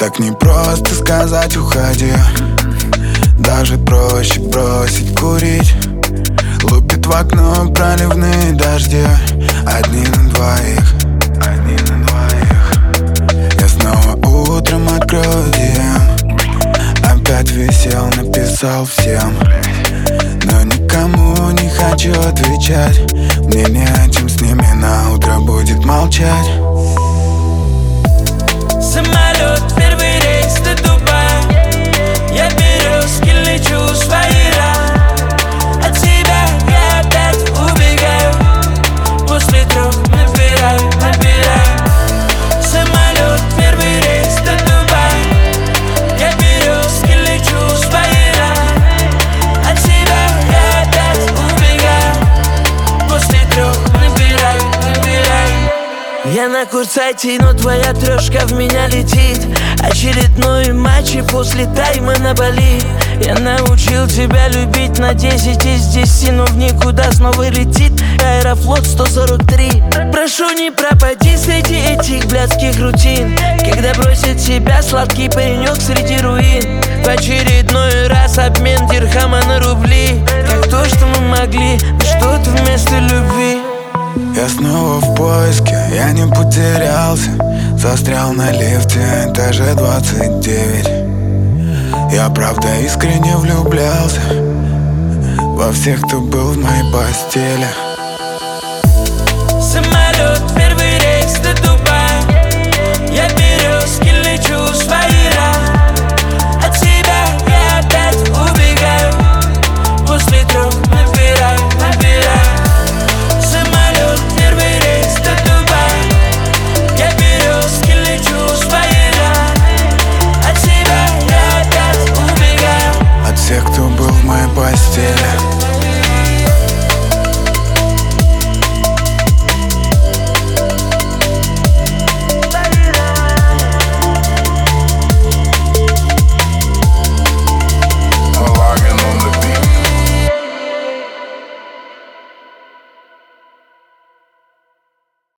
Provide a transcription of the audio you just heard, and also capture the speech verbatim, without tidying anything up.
Так не просто сказать уходи, даже проще бросить курить. Лупит в окно проливные дожди, одни на двоих, одни на двоих. Я снова утром открою ди эм. Опять висел, написал всем, но никому не хочу отвечать. Мне не о чем с ними на утро будет молчать. Самолет, первый рейс до Дубая. Я березки лечу в свои раны. От себя я опять убегаю. После трех набираю, набираю. Самолет, первый рейс до Дубая. Я березки лечу в свои раны. От себя я опять убегаю. После трех набираю, набираю. Я на курсайте, но твоя трешка в меня летит. Очередной матч и после тайма на Бали. Я научил тебя любить на десять из десяти, но в никуда снова летит Аэрофлот сто сорок три. Прошу, не пропади среди этих блядских рутин, когда бросит тебя сладкий паренек среди руин. В очередной раз обмен дирхама на рубли. Как то, что мы могли, но что-то вместо любви. Я снова в поиске, я не потерялся. Застрял на лифте, этаже двадцать девять. Я правда искренне влюблялся во всех, кто был в моей постели. Самолет,